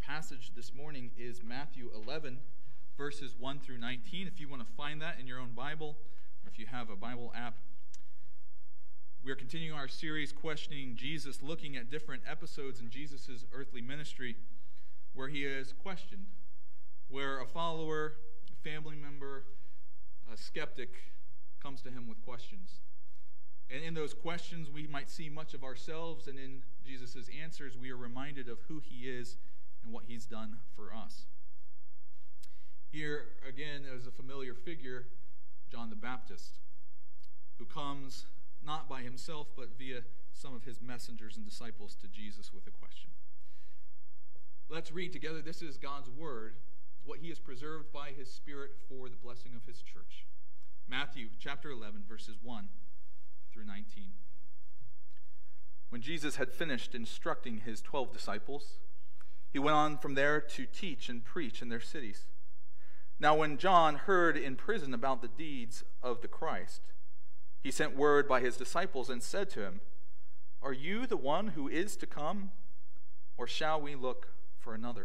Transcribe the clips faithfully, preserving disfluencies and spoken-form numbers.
passage this morning is Matthew eleven, verses one through nineteen. If you want to find that in your own Bible, or if you have a Bible app, we are continuing our series questioning Jesus, looking at different episodes in Jesus' earthly ministry where he is questioned, where a follower, a family member, a skeptic comes to him with questions. And in those questions, we might see much of ourselves, and in Jesus' answers, we are reminded of who he is and what he's done for us. Here, again, is a familiar figure, John the Baptist, who comes not by himself, but via some of his messengers and disciples to Jesus with a question. Let's read together. This is God's word, what he has preserved by his Spirit for the blessing of his church. Matthew chapter eleven, verses one through nineteen. When Jesus had finished instructing his twelve disciples, he went on from there to teach and preach in their cities. Now when John heard in prison about the deeds of the Christ, he sent word by his disciples and said to him, "Are you the one who is to come, or shall we look for another?"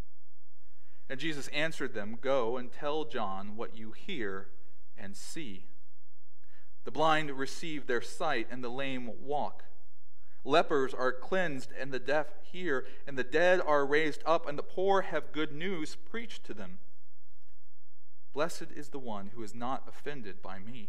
And Jesus answered them, "Go and tell John what you hear and see. The blind receive their sight, and the lame walk. Lepers are cleansed, and the deaf hear, and the dead are raised up, and the poor have good news preached to them. Blessed is the one who is not offended by me."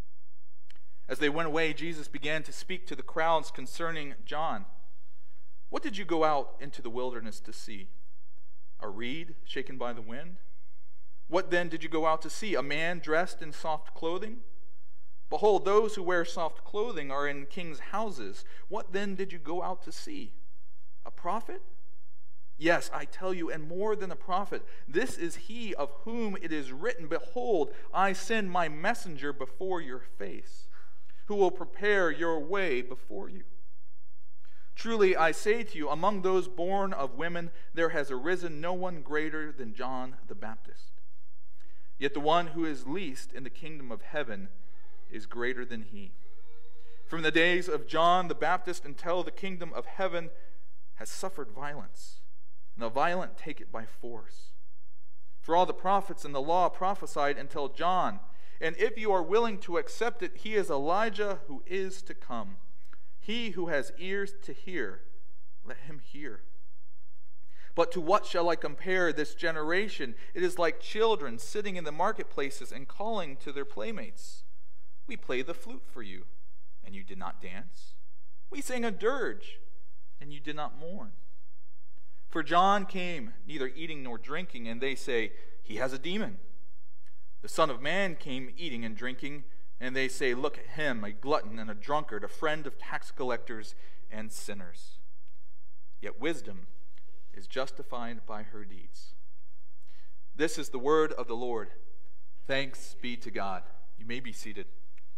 As they went away, Jesus began to speak to the crowds concerning John. "What did you go out into the wilderness to see? A reed shaken by the wind? What then did you go out to see? A man dressed in soft clothing? Behold, those who wear soft clothing are in kings' houses. What then did you go out to see? A prophet? Yes, I tell you, and more than a prophet. This is he of whom it is written, 'Behold, I send my messenger before your face, who will prepare your way before you.' Truly, I say to you, among those born of women, there has arisen no one greater than John the Baptist. Yet the one who is least in the kingdom of heaven is greater than he. From the days of John the Baptist until the kingdom of heaven has suffered violence, and the violent take it by force. For all the prophets and the law prophesied until John, and if you are willing to accept it, he is Elijah who is to come. He who has ears to hear, let him hear. But to what shall I compare this generation? It is like children sitting in the marketplaces and calling to their playmates. We play the flute for you, and you did not dance. We sang a dirge, and you did not mourn. For John came neither eating nor drinking, and they say, 'He has a demon.' The Son of Man came eating and drinking, and they say, 'Look at him, a glutton and a drunkard, a friend of tax collectors and sinners.' Yet wisdom is justified by her deeds." This is the word of the Lord. Thanks be to God. You may be seated.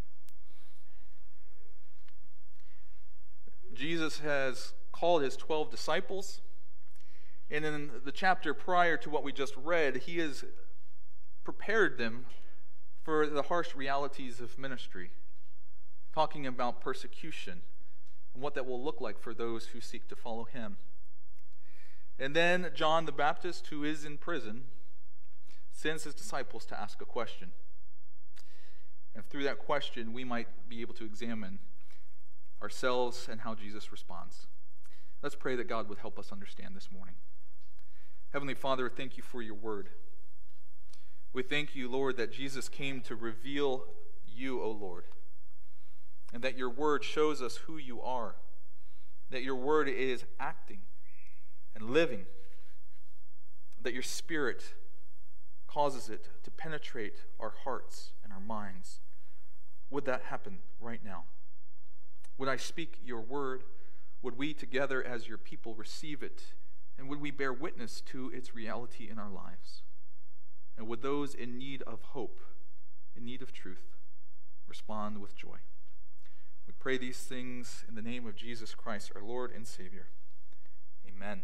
Jesus has called his twelve disciples, and in the chapter prior to what we just read, he has prepared them for the harsh realities of ministry, talking about persecution and what that will look like for those who seek to follow him. And then John the Baptist, who is in prison, sends his disciples to ask a question. And through that question, we might be able to examine ourselves and how Jesus responds. Let's pray that God would help us understand this morning. Heavenly Father, thank you for your word. We thank you, Lord, that Jesus came to reveal you, O Lord, and that your word shows us who you are, that your word is acting and living, that your Spirit causes it to penetrate our hearts and our minds. Would that happen right now? Would I speak your word? Would we together as your people receive it? And would we bear witness to its reality in our lives? And would those in need of hope, in need of truth, respond with joy? We pray these things in the name of Jesus Christ, our Lord and Savior. Amen.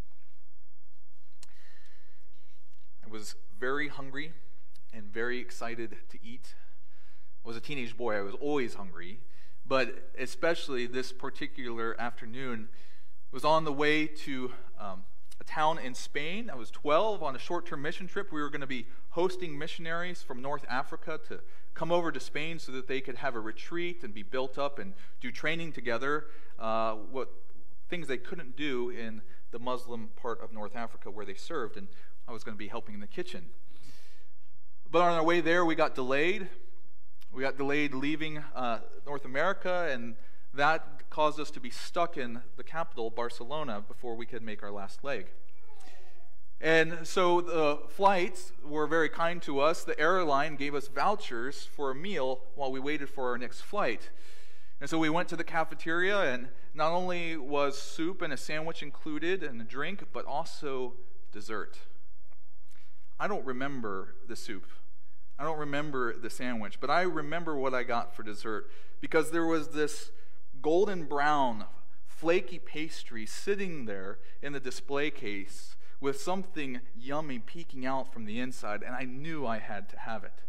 I was very hungry and very excited to eat. I was a teenage boy. I was always hungry, but especially this particular afternoon, was on the way to um, a town in Spain. I was twelve on a short-term mission trip. We were going to be hosting missionaries from North Africa to come over to Spain so that they could have a retreat and be built up and do training together, uh, what things they couldn't do in the Muslim part of North Africa where they served, and I was going to be helping in the kitchen. But on our way there, we got delayed. We got delayed leaving uh, North America, and that caused us to be stuck in the capital, Barcelona, before we could make our last leg. And so the flights were very kind to us. The airline gave us vouchers for a meal while we waited for our next flight. And so we went to the cafeteria, and not only was soup and a sandwich included and a drink, but also dessert. I don't remember the soup. I don't remember the sandwich, but I remember what I got for dessert, because there was this golden brown, flaky pastry sitting there in the display case with something yummy peeking out from the inside, and I knew I had to have it.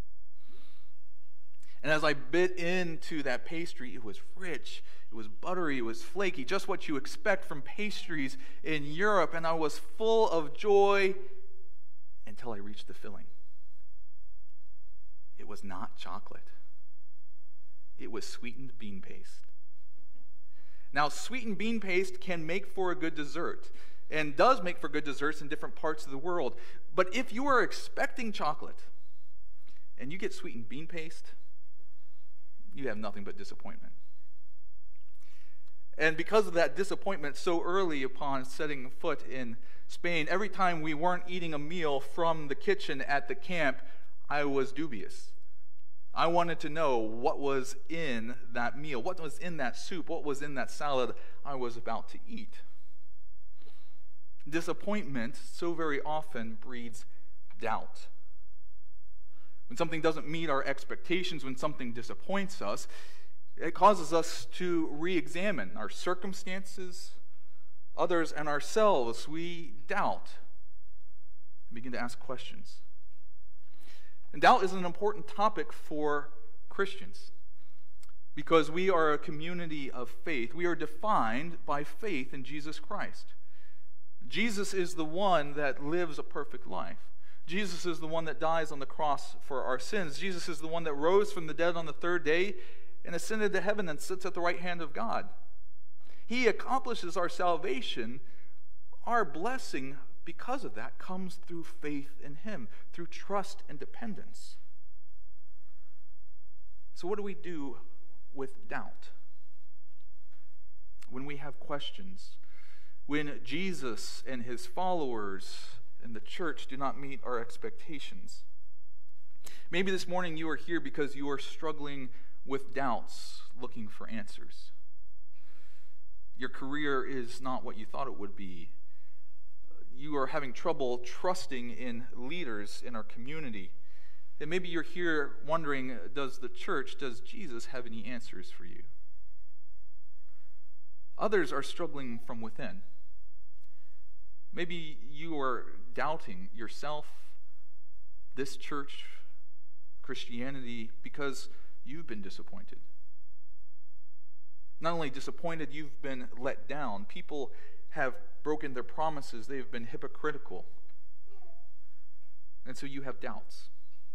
And as I bit into that pastry, it was rich, it was buttery, it was flaky, just what you expect from pastries in Europe, and I was full of joy until I reached the filling. It was not chocolate. It was sweetened bean paste. Now, sweetened bean paste can make for a good dessert, and does make for good desserts in different parts of the world. But if you are expecting chocolate, and you get sweetened bean paste, you have nothing but disappointment. And because of that disappointment so early upon setting foot in Spain, every time we weren't eating a meal from the kitchen at the camp, I was dubious. I wanted to know what was in that meal, what was in that soup, what was in that salad I was about to eat. Disappointment so very often breeds doubt. When something doesn't meet our expectations, when something disappoints us, it causes us to re-examine our circumstances, others, and ourselves. We doubt and begin to ask questions. And doubt is an important topic for Christians because we are a community of faith. We are defined by faith in Jesus Christ. Jesus is the one that lives a perfect life. Jesus is the one that dies on the cross for our sins. Jesus is the one that rose from the dead on the third day and ascended to heaven and sits at the right hand of God. He accomplishes our salvation. Our blessing because of that comes through faith in Him, through trust and dependence. So what do we do with doubt? When we have questions, when Jesus and His followers and the church do not meet our expectations. Maybe this morning you are here because you are struggling with doubts, looking for answers. Your career is not what you thought it would be. You are having trouble trusting in leaders in our community. And maybe you're here wondering, does the church, does Jesus have any answers for you? Others are struggling from within. Maybe you are doubting yourself, this church, Christianity, because you've been disappointed. Not only disappointed, you've been let down. People have broken their promises. They've been hypocritical. And so you have doubts.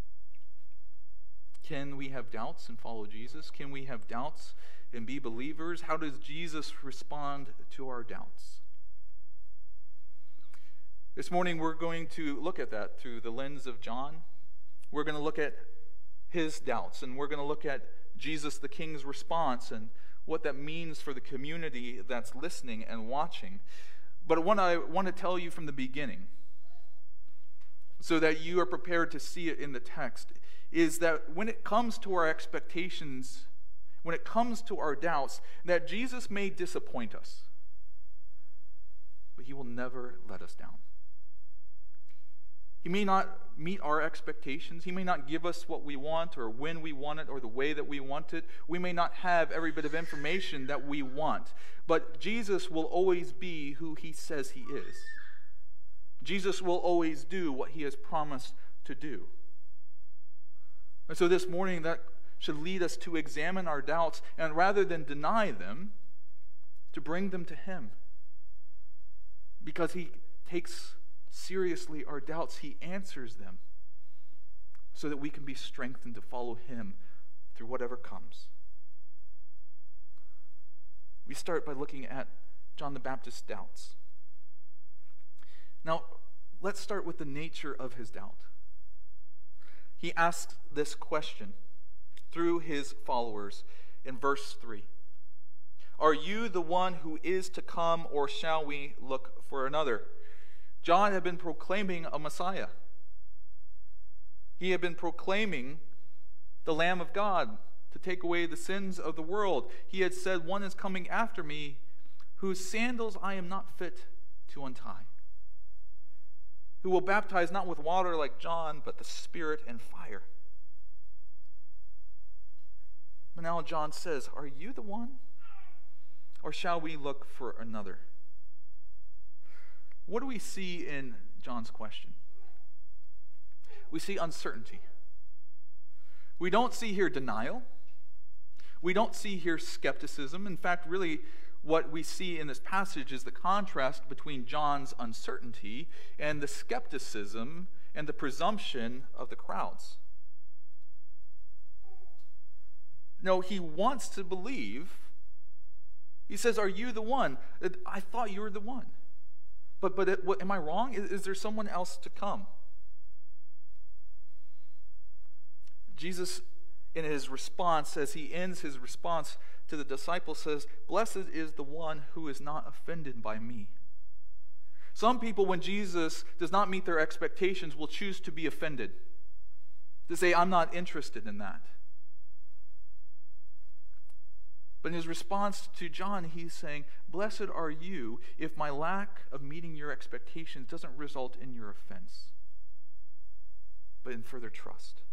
Can we have doubts and follow Jesus? Can we have doubts and be believers? How does Jesus respond to our doubts? This morning we're going to look at that through the lens of John. We're going to look at his doubts, and we're going to look at Jesus the King's response and what that means for the community that's listening and watching. But what I want to tell you from the beginning, so that you are prepared to see it in the text, is that when it comes to our expectations, when it comes to our doubts, that Jesus may disappoint us, but He will never let us down. He may not meet our expectations. He may not give us what we want or when we want it or the way that we want it. We may not have every bit of information that we want. But Jesus will always be who He says He is. Jesus will always do what He has promised to do. And so this morning that should lead us to examine our doubts and rather than deny them, to bring them to Him. because he takes seriously our doubts, he answers them so that we can be strengthened to follow him through whatever comes. We start by looking at John the Baptist's doubts. Now, let's start with the nature of his doubt. He asks this question through his followers in verse three. Are you the one who is to come, or shall we look for another? John had been proclaiming a Messiah. He had been proclaiming the Lamb of God to take away the sins of the world. He had said, one is coming after me, whose sandals I am not fit to untie, who will baptize not with water like John, but the Spirit and fire. But now John says, are you the one? Or shall we look for another? What do we see in John's question? We see uncertainty. We don't see here denial. We don't see here skepticism. In fact, really, what we see in this passage is the contrast between John's uncertainty and the skepticism and the presumption of the crowds. No, he wants to believe. He says, are you the one? I thought you were the one. But, but it, what, am I wrong? Is, is there someone else to come? Jesus, in his response, as he ends his response to the disciples, says, blessed is the one who is not offended by me. Some people, when Jesus does not meet their expectations, will choose to be offended, to say, I'm not interested in that. But in his response to John, he's saying, blessed are you if my lack of meeting your expectations doesn't result in your offense, but in further trust.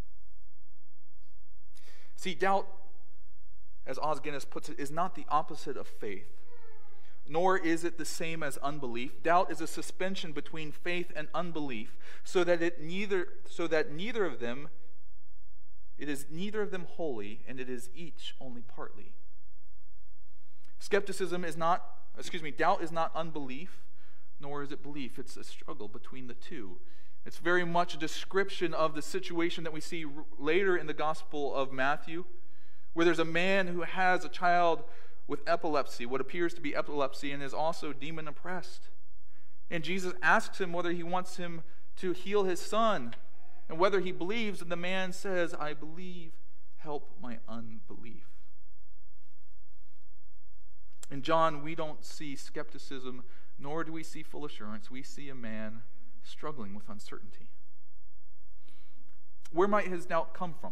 See, doubt, as Os Guinness puts it, is not the opposite of faith, nor is it the same as unbelief. Doubt is a suspension between faith and unbelief, so that it neither so that neither of them it is neither of them wholly, and it is each only partly. Skepticism is not, excuse me, doubt is not unbelief, nor is it belief. It's a struggle between the two. It's very much a description of the situation that we see r- later in the Gospel of Matthew, where there's a man who has a child with epilepsy, what appears to be epilepsy, and is also demon-oppressed. And Jesus asks him whether he wants him to heal his son, and whether he believes, and the man says, I believe, help my unbelief. In John, we don't see skepticism, nor do we see full assurance. We see a man struggling with uncertainty. Where might his doubt come from?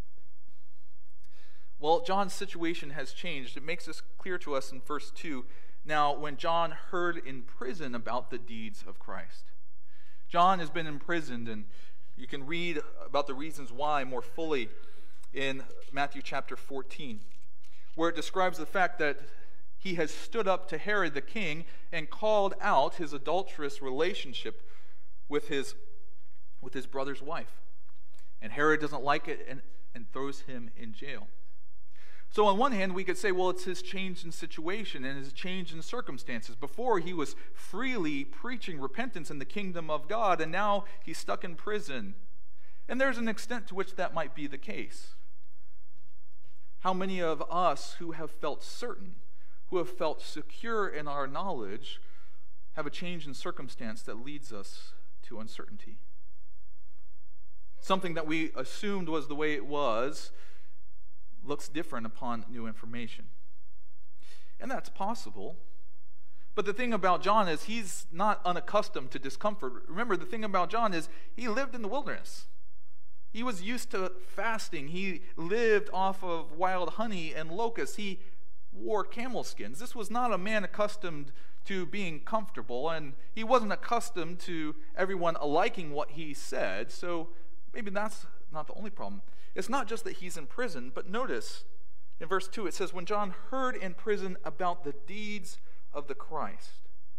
Well, John's situation has changed. It makes this clear to us in verse two. Now, when John heard in prison about the deeds of Christ. John has been imprisoned, and you can read about the reasons why more fully in Matthew chapter fourteen, where it describes the fact that he has stood up to Herod the king and called out his adulterous relationship with his, with his brother's wife. And Herod doesn't like it and, and throws him in jail. So on one hand, we could say, well, it's his change in situation and his change in circumstances. Before, he was freely preaching repentance in the kingdom of God, and now he's stuck in prison. And there's an extent to which that might be the case. How many of us who have felt certain, who have felt secure in our knowledge, have a change in circumstance that leads us to uncertainty? Something that we assumed was the way it was looks different upon new information. And that's possible. But the thing about John is he's not unaccustomed to discomfort. Remember, the thing about John is he lived in the wilderness. He was used to fasting. He lived off of wild honey and locusts. He wore camel skins. This was not a man accustomed to being comfortable, and he wasn't accustomed to everyone liking what he said, so maybe that's not the only problem. It's not just that he's in prison, but notice in verse two it says, when John heard in prison about the deeds of the Christ.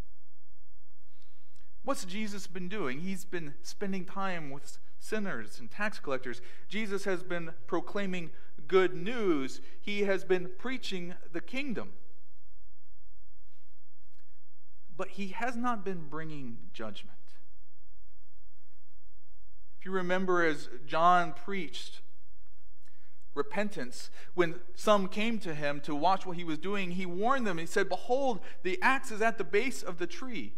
What's Jesus been doing? He's been spending time with sinners and tax collectors. Jesus has been proclaiming good news. He has been preaching the kingdom. but he has not been bringing judgment. If you remember, as John preached repentance, when some came to him to watch what he was doing, he warned them. He said, "Behold, the axe is at the base of the tree."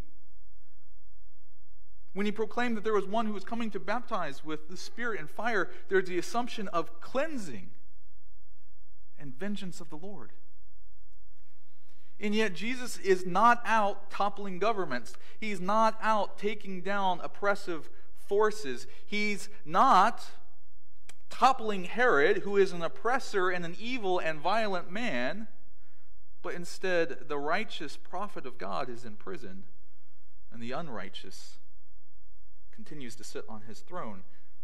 When he proclaimed that there was one who was coming to baptize with the Spirit and fire, there's the assumption of cleansing and vengeance of the Lord. And yet Jesus is not out toppling governments. He's not out taking down oppressive forces. He's not toppling Herod, who is an oppressor and an evil and violent man, but instead the righteous prophet of God is in prison, and the unrighteous continues to sit on his throne.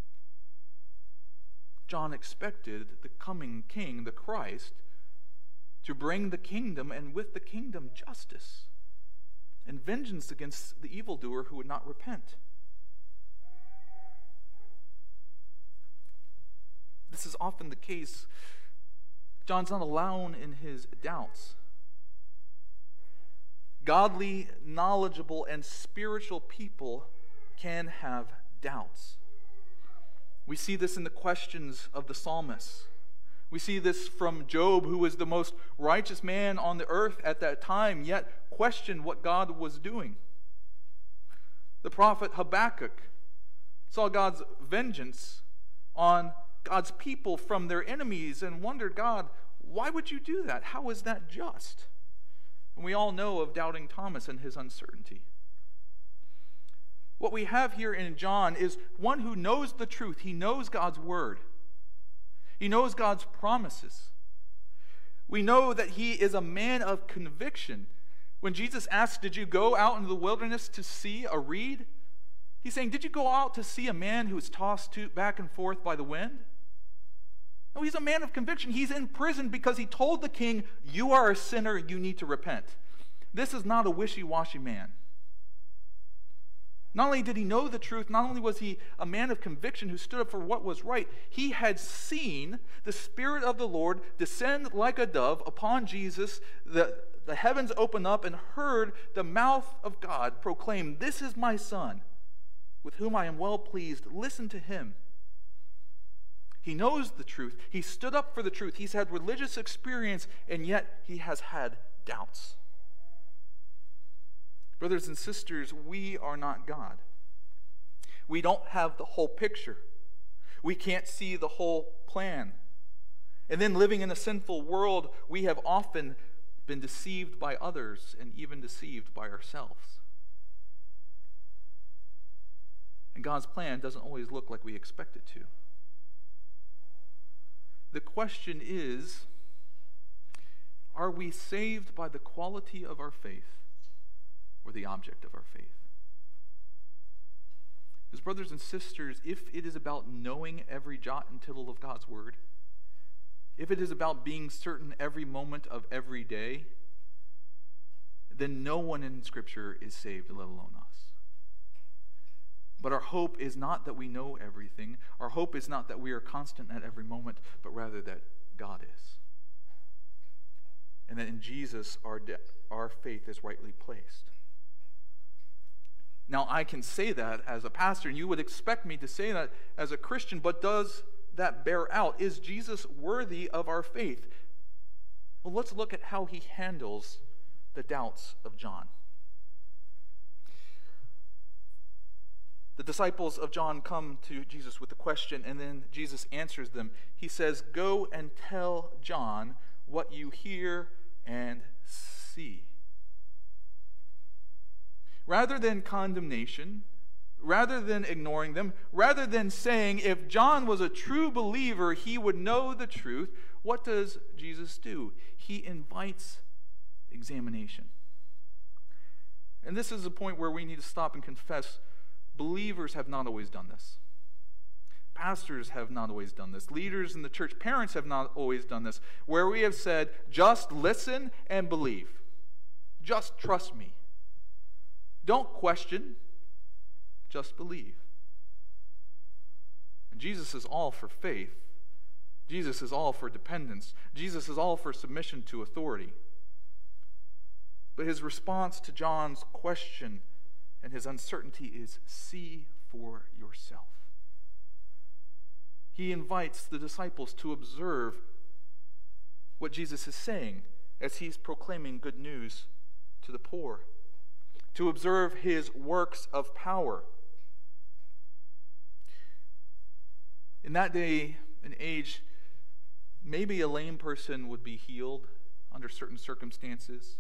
John expected the coming king, the Christ, to bring the kingdom, and with the kingdom justice and vengeance against the evildoer who would not repent. This is often the case. John's not alone in his doubts. Godly, knowledgeable, and spiritual people can have doubts. We see this in the questions of the psalmists. We see this from Job, who was the most righteous man on the earth at that time, yet questioned what God was doing. The prophet Habakkuk saw God's vengeance on God's people from their enemies and wondered, "God, why would you do that? How is that just?" And we all know of doubting Thomas and his uncertainty. What we have here in John is one who knows the truth. He knows God's word. He knows God's promises. We know that he is a man of conviction. When Jesus asked, "Did you go out into the wilderness to see a reed?" He's saying, "Did you go out to see a man who is tossed to, back and forth by the wind?" No, he's a man of conviction. He's in prison because he told the king, "You are a sinner, you need to repent." This is not a wishy-washy man. Not only did he know the truth, not only was he a man of conviction who stood up for what was right, he had seen the Spirit of the Lord descend like a dove upon Jesus, the, the heavens open up, and heard the mouth of God proclaim, "This is my Son, with whom I am well pleased. Listen to him." He knows the truth. He stood up for the truth. He's had religious experience, and yet he has had doubts. Brothers and sisters, we are not God. We don't have the whole picture. We can't see the whole plan. And then living in a sinful world, we have often been deceived by others and even deceived by ourselves. And God's plan doesn't always look like we expect it to. The question is, are we saved by the quality of our faith or the object of our faith? Because brothers and sisters, if it is about knowing every jot and tittle of God's word, if it is about being certain every moment of every day, then no one in Scripture is saved, let alone us. But our hope is not that we know everything. Our hope is not that we are constant at every moment, but rather that God is. And that in Jesus our, de- our faith is rightly placed. Now, I can say that as a pastor, and you would expect me to say that as a Christian, but does that bear out? Is Jesus worthy of our faith? Well, let's look at how he handles the doubts of John. The disciples of John come to Jesus with a question, and then Jesus answers them. He says, "Go and tell John what you hear and see." Rather than condemnation, rather than ignoring them, rather than saying if John was a true believer, he would know the truth, what does Jesus do? He invites examination. And this is a point where we need to stop and confess. Believers have not always done this. Pastors have not always done this. Leaders in the church, parents have not always done this, where we have said, just listen and believe. Just trust me. Don't question, just believe. And Jesus is all for faith. Jesus is all for dependence. Jesus is all for submission to authority. But his response to John's question and his uncertainty is, see for yourself. He invites the disciples to observe what Jesus is saying as he's proclaiming good news to the poor, to observe his works of power. In that day and age, maybe a lame person would be healed under certain circumstances.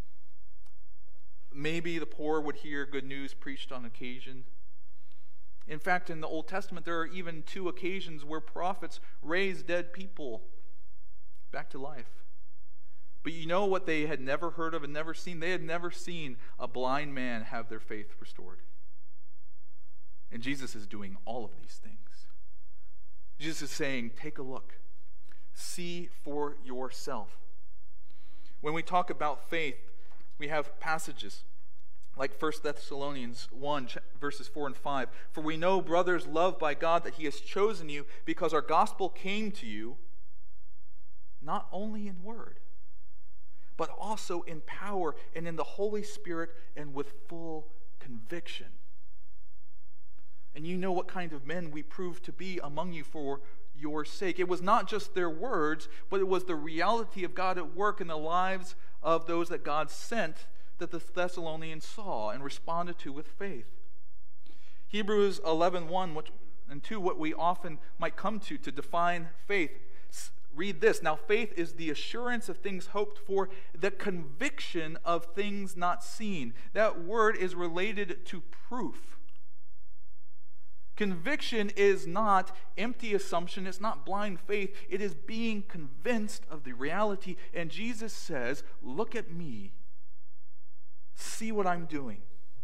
Maybe the poor would hear good news preached on occasion. In fact, in the Old Testament, there are even two occasions where prophets raised dead people back to life. But you know what they had never heard of and never seen? They had never seen a blind man have their faith restored. And Jesus is doing all of these things. Jesus is saying, take a look. See for yourself. When we talk about faith, we have passages like First Thessalonians one, verses four and five. For we know, brothers, loved by God, that he has chosen you because our gospel came to you not only in word, but also in power and in the Holy Spirit and with full conviction. And you know what kind of men we proved to be among you for your sake. It was not just their words, but it was the reality of God at work in the lives of those that God sent that the Thessalonians saw and responded to with faith. Hebrews eleven one which, and two, what we often might come to to define faith. Read this. Now faith is the assurance of things hoped for, the conviction of things not seen. That word is related to proof. Conviction is not empty assumption. It's not blind faith. It is being convinced of the reality. And Jesus says, look at me. See what I'm doing.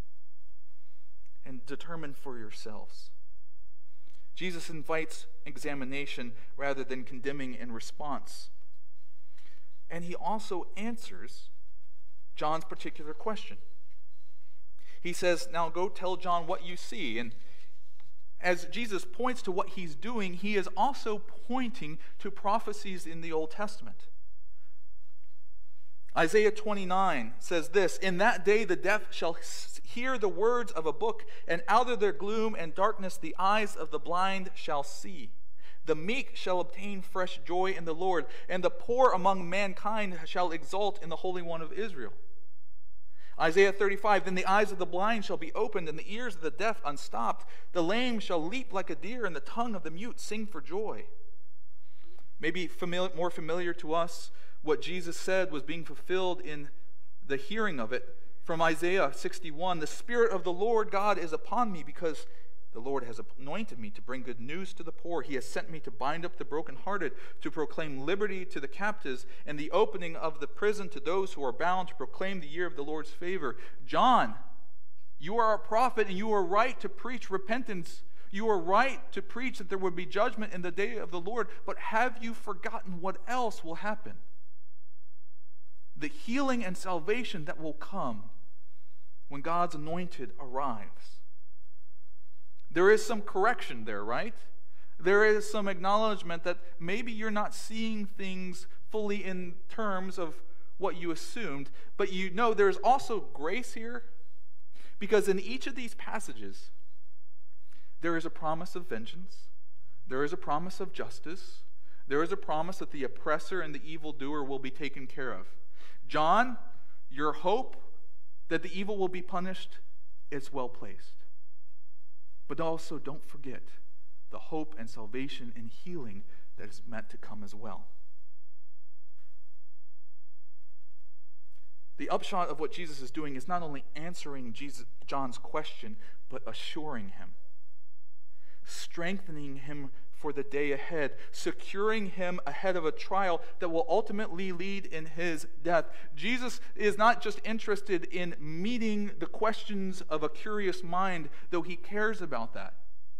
And determine for yourselves. Jesus invites examination rather than condemning in response. And he also answers John's particular question. He says, now go tell John what you see. And as Jesus points to what he's doing, he is also pointing to prophecies in the Old Testament. Isaiah twenty-nine says this, in that day the deaf shall hear the words of a book, and out of their gloom and darkness the eyes of the blind shall see. The meek shall obtain fresh joy in the Lord, and the poor among mankind shall exult in the Holy One of Israel. Isaiah thirty-five, then the eyes of the blind shall be opened, and the ears of the deaf unstopped. The lame shall leap like a deer, and the tongue of the mute sing for joy. Maybe familiar, more familiar to us, what Jesus said was being fulfilled in the hearing of it from Isaiah sixty-one. The Spirit of the Lord God is upon me, because the Lord has anointed me to bring good news to the poor. He has sent me to bind up the brokenhearted, to proclaim liberty to the captives, and the opening of the prison to those who are bound, to proclaim the year of the Lord's favor. John, you are a prophet, and you are right to preach repentance. You are right to preach that there would be judgment in the day of the Lord. But have you forgotten what else will happen? The healing and salvation that will come when God's anointed arrives. There is some correction there, right? There is some acknowledgement that maybe you're not seeing things fully in terms of what you assumed, but you know there's also grace here, because in each of these passages, there is a promise of vengeance, there is a promise of justice, there is a promise that the oppressor and the evildoer will be taken care of. John, your hope that the evil will be punished is well placed. But also don't forget the hope and salvation and healing that is meant to come as well. The upshot of what Jesus is doing is not only answering Jesus, John's question, but assuring him, strengthening him for the day ahead, securing him ahead of a trial that will ultimately lead in his death. Jesus is not just interested in meeting the questions of a curious mind, though he cares about that.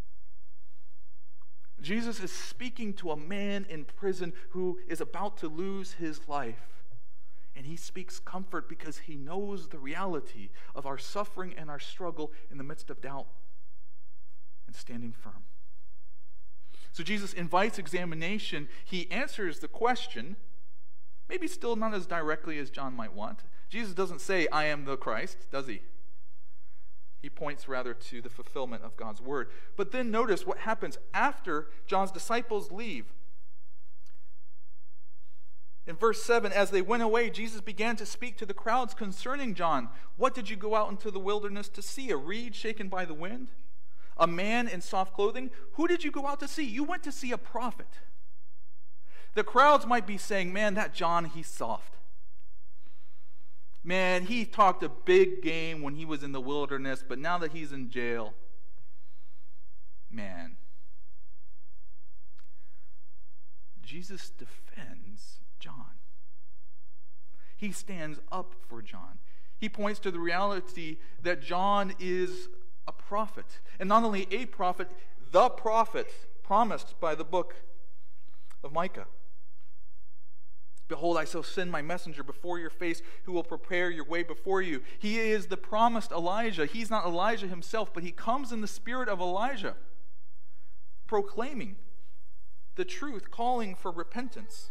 Jesus is speaking to a man in prison who is about to lose his life. And he speaks comfort because he knows the reality of our suffering and our struggle in the midst of doubt and standing firm. So Jesus invites examination. He answers the question Maybe still not as directly as John might want. Jesus doesn't say, I am the Christ, does he? He points rather to the fulfillment of God's word. But then notice what happens after John's disciples leave. In verse seven, as they went away, Jesus began to speak to the crowds concerning John. What did you go out into the wilderness to see? A reed shaken by the wind? A man in soft clothing? Who did you go out to see? You went to see a prophet. The crowds might be saying, man, that John, he's soft. Man, he talked a big game when he was in the wilderness, but now that he's in jail, man. Jesus defends John. He stands up for John. He points to the reality that John is a prophet. And not only a prophet, the prophet promised by the book of Micah. Behold, I shall send my messenger before your face who will prepare your way before you. He is the promised Elijah. He's not Elijah himself, but he comes in the spirit of Elijah, proclaiming the truth, calling for repentance.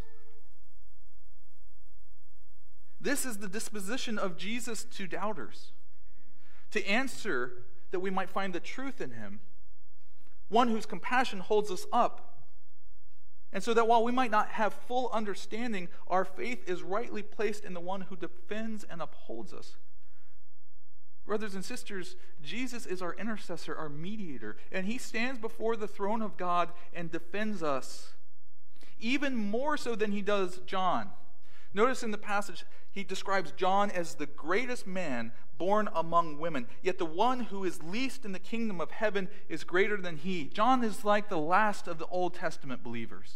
This is the disposition of Jesus to doubters, to answer that we might find the truth in him, one whose compassion holds us up. And so that while we might not have full understanding, our faith is rightly placed in the one who defends and upholds us. Brothers and sisters, Jesus is our intercessor, our mediator, and he stands before the throne of God and defends us, even more so than he does John. Notice in the passage, he describes John as the greatest man born among women, yet the one who is least in the kingdom of heaven is greater than he. John is like the last of the Old Testament believers.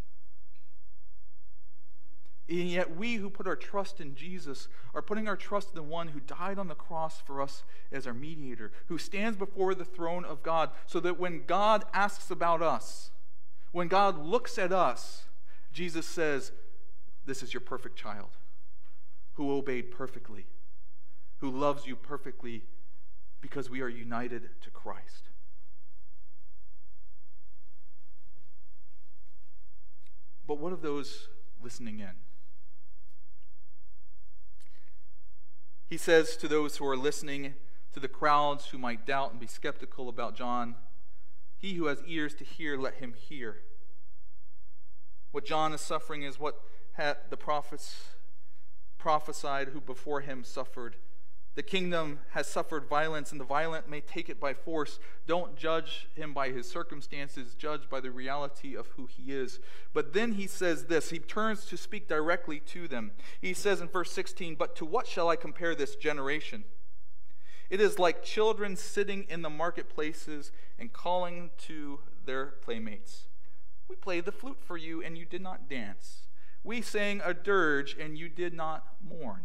And yet we who put our trust in Jesus are putting our trust in the one who died on the cross for us as our mediator, who stands before the throne of God, so that when God asks about us, when God looks at us, Jesus says, this is your perfect child, who obeyed perfectly, who loves you perfectly because we are united to Christ. But what of those listening in? He says to those who are listening, to the crowds who might doubt and be skeptical about John, he who has ears to hear, let him hear. What John is suffering is what the prophets prophesied who before him suffered. The kingdom has suffered violence, and the violent may take it by force. Don't judge him by his circumstances, judge by the reality of who he is. But then he says this, he turns to speak directly to them. He says in verse sixteen, but to what shall I compare this generation? It is like children sitting in the marketplaces and calling to their playmates. We played the flute for you, and you did not dance. We sang a dirge, and you did not mourn.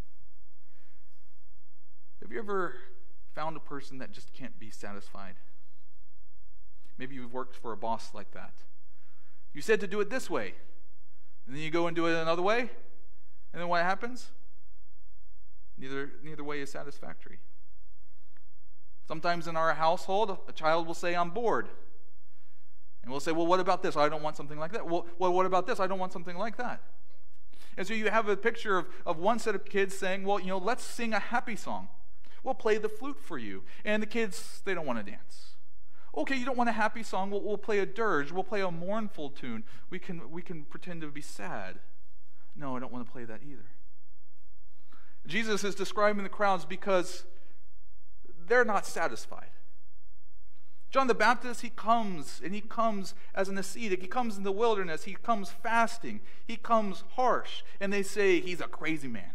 Have you ever found a person that just can't be satisfied? Maybe you've worked for a boss like that. You said to do it this way, and then you go and do it another way, and then what happens? Neither, neither way is satisfactory. Sometimes in our household, a child will say, I'm bored. And we'll say, well, what about this? I don't want something like that. Well, well, what about this? I don't want something like that. And so you have a picture of, of one set of kids saying, well, you know, let's sing a happy song. We'll play the flute for you. And the kids, they don't want to dance. Okay, you don't want a happy song. We'll, we'll play a dirge. We'll play a mournful tune. We can, we can pretend to be sad. No, I don't want to play that either. Jesus is describing the crowds because they're not satisfied. John the Baptist, he comes, and he comes as an ascetic. He comes in the wilderness. He comes fasting. He comes harsh. And they say he's a crazy man.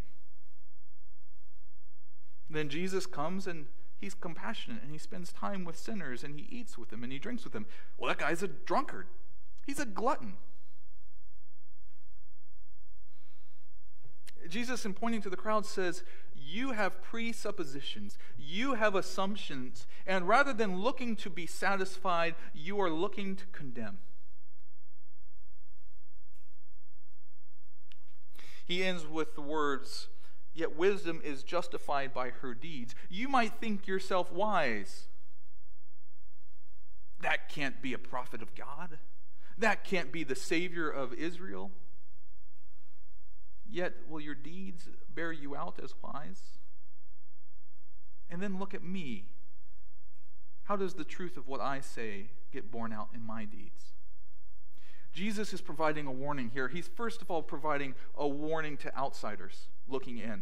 Then Jesus comes, and he's compassionate, and he spends time with sinners, and he eats with them, and he drinks with them. Well, that guy's a drunkard. He's a glutton. Jesus, in pointing to the crowd, says, you have presuppositions, you have assumptions, and rather than looking to be satisfied, you are looking to condemn. He ends with the words, yet wisdom is justified by her deeds. You might think yourself wise. That can't be a prophet of God. That can't be the Savior of Israel. Yet will your deeds bear you out as wise? And then look at me. How does the truth of what I say get borne out in my deeds? Jesus is providing a warning here. He's first of all providing a warning to outsiders looking in.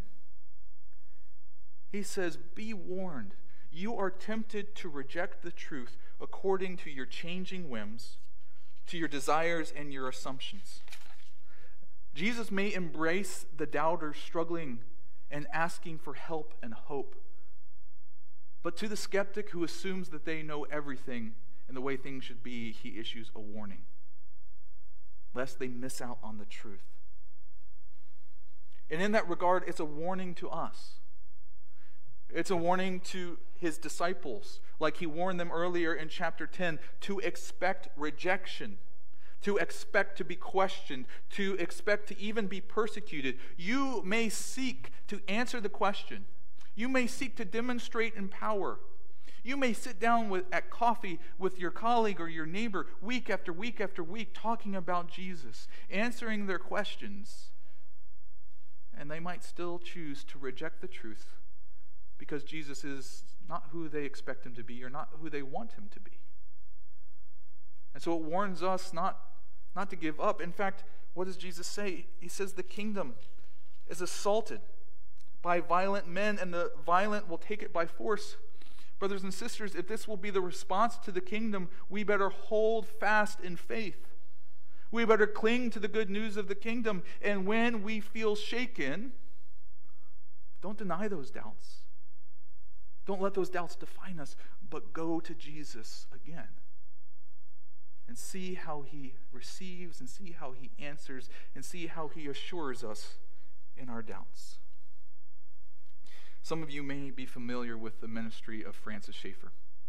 He says, be warned. You are tempted to reject the truth according to your changing whims, to your desires and your assumptions. Jesus may embrace the doubters struggling and asking for help and hope. But to the skeptic who assumes that they know everything and the way things should be, he issues a warning, lest they miss out on the truth. And in that regard, it's a warning to us. It's a warning to his disciples, like he warned them earlier in chapter ten, to expect rejection, to expect to be questioned, to expect to even be persecuted. You may seek to answer the question. You may seek to demonstrate in power. You may sit down with, at coffee with your colleague or your neighbor week after week after week talking about Jesus, answering their questions. And they might still choose to reject the truth because Jesus is not who they expect him to be or not who they want him to be. And so it warns us not, not to give up. In fact, what does Jesus say? He says the kingdom is assaulted by violent men, and the violent will take it by force. Brothers and sisters, if this will be the response to the kingdom, we better hold fast in faith. We better cling to the good news of the kingdom. And when we feel shaken, don't deny those doubts. Don't let those doubts define us, but go to Jesus again and see how he receives and see how he answers and see how he assures us in our doubts. Some of you may be familiar with the ministry of Francis Schaeffer.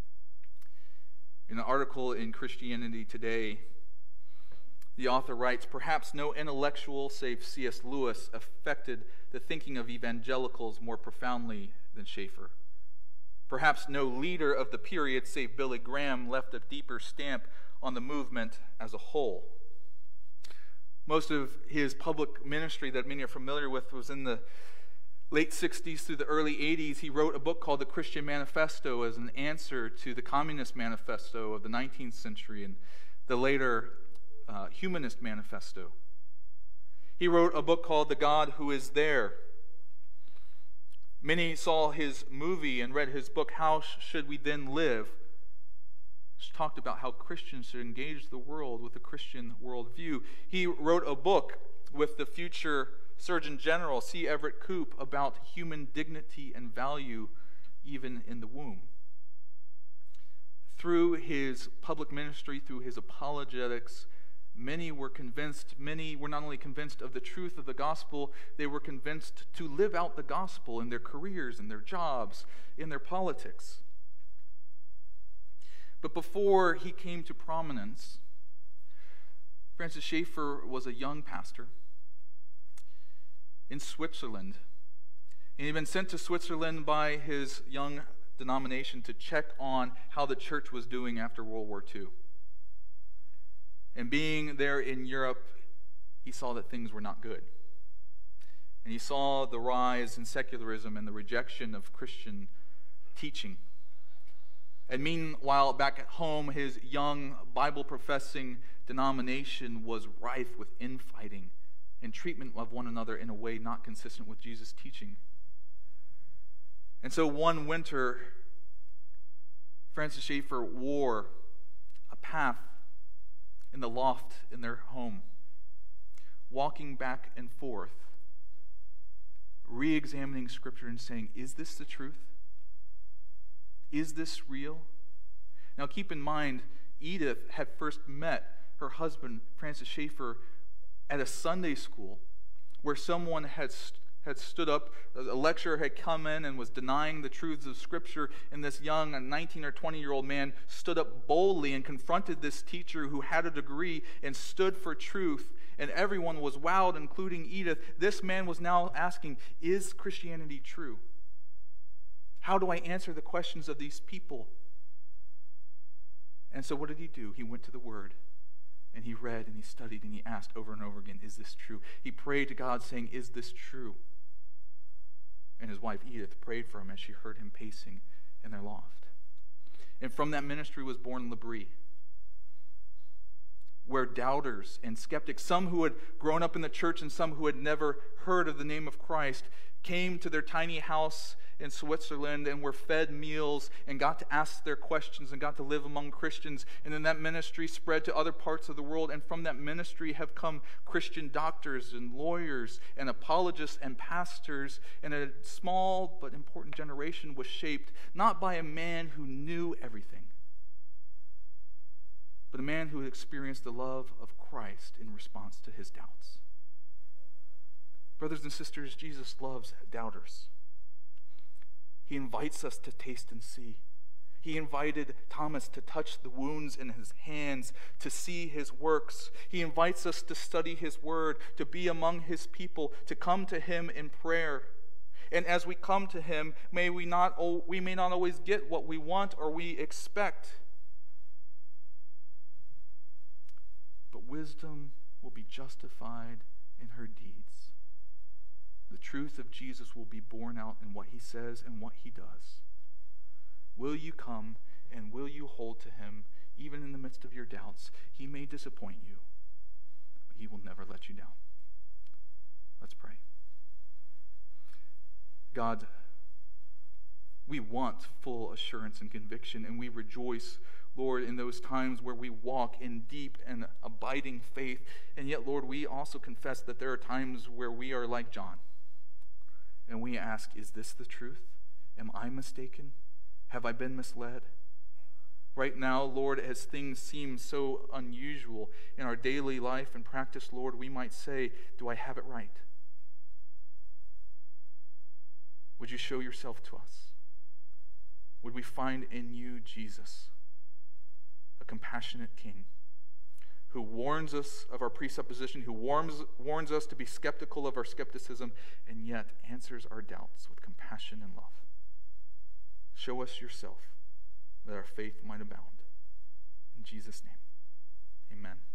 In an article in Christianity Today, the author writes, perhaps no intellectual save C S Lewis affected the thinking of evangelicals more profoundly than Schaeffer. Perhaps no leader of the period save Billy Graham left a deeper stamp on the movement as a whole. Most of his public ministry that many are familiar with was in the late sixties through the early eighties. He wrote a book called The Christian Manifesto as an answer to the Communist Manifesto of the nineteenth century and the later uh, Humanist Manifesto. He wrote a book called The God Who Is There. Many saw his movie and read his book, How Should We Then Live? Which talked about how Christians should engage the world with a Christian worldview. He wrote a book with the future Surgeon General C. Everett Koop about human dignity and value even in the womb. Through his public ministry, through his apologetics, many were convinced, many were not only convinced of the truth of the gospel, they were convinced to live out the gospel in their careers, in their jobs, in their politics. But before he came to prominence, Francis Schaeffer was a young pastor in Switzerland. And he'd been sent to Switzerland by his young denomination to check on how the church was doing after World War Two. And being there in Europe, he saw that things were not good. And he saw the rise in secularism and the rejection of Christian teaching. And meanwhile, back at home, his young Bible-professing denomination was rife with infighting and treatment of one another in a way not consistent with Jesus' teaching. And so one winter, Francis Schaeffer wore a path in the loft in their home, walking back and forth, re-examining Scripture and saying, is this the truth? Is this real? Now keep in mind, Edith had first met her husband, Francis Schaeffer, at a Sunday school where someone had st- had stood up, a lecturer had come in and was denying the truths of Scripture, and this young nineteen or twenty-year-old man stood up boldly and confronted this teacher who had a degree and stood for truth, and everyone was wowed, including Edith. This man was now asking, is Christianity true? How do I answer the questions of these people? And so what did he do? He went to the Word, And he read and he studied and he asked over and over again, is this true? He prayed to God saying, is this true? And his wife Edith prayed for him as she heard him pacing in their loft. And from that ministry was born L'Abri, where doubters and skeptics, some who had grown up in the church and some who had never heard of the name of Christ, came to their tiny house in Switzerland and were fed meals and got to ask their questions and got to live among Christians. And then that ministry spread to other parts of the world. And from that ministry have come Christian doctors and lawyers and apologists and pastors. And a small but important generation was shaped not by a man who knew everything, but a man who had experienced the love of Christ in response to his doubts. Brothers and sisters, Jesus loves doubters. He invites us to taste and see. He invited Thomas to touch the wounds in his hands, to see his works. He invites us to study his word, to be among his people, to come to him in prayer. And as we come to him, may we not we may not always get what we want or we expect. But wisdom will be justified in her deeds. The truth of Jesus will be borne out in what he says and what he does. Will you come and will you hold to him even in the midst of your doubts? He may disappoint you, but he will never let you down. Let's pray. God, we want full assurance and conviction, and we rejoice, Lord, in those times where we walk in deep and abiding faith. And yet, Lord, we also confess that there are times where we are like John. And we ask, is this the truth? Am I mistaken? Have I been misled? Right now, Lord, as things seem so unusual in our daily life and practice, Lord, we might say, do I have it right? Would you show yourself to us? Would we find in you, Jesus, a compassionate King who warns us of our presupposition, who warns, warns us to be skeptical of our skepticism, and yet answers our doubts with compassion and love. Show us yourself that our faith might abound. In Jesus' name, amen.